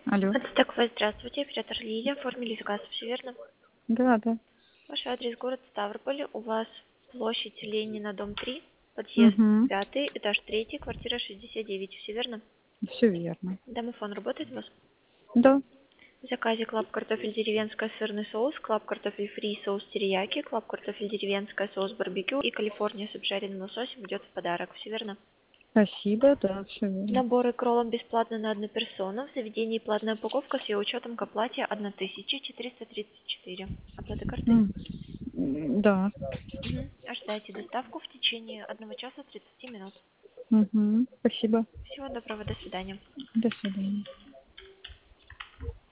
Алло. Такой, здравствуйте, оператор Лилия, оформили заказ, все верно? Да, да. Ваш адрес город Ставрополь, у вас площадь Ленина, дом 3, подъезд Угу. 5, этаж 3, квартира 69, все верно? Все верно. Домофон работает у вас? Да. В заказе клаб картофель деревенская, сырный соус, клаб картофель фри, соус терияки, клаб картофель деревенская, соус барбекю и Калифорния с обжаренным лососем идет в подарок, все верно? Спасибо, да, все верно. Наборы кроллом бесплатно на одну персону. В заведении платная упаковка с ее учетом к оплате 1434. Оплата картой? Да. Мгм. Ожидайте доставку в течение 1 часа 30 минут. Угу. Спасибо. Всего доброго, до свидания. До свидания.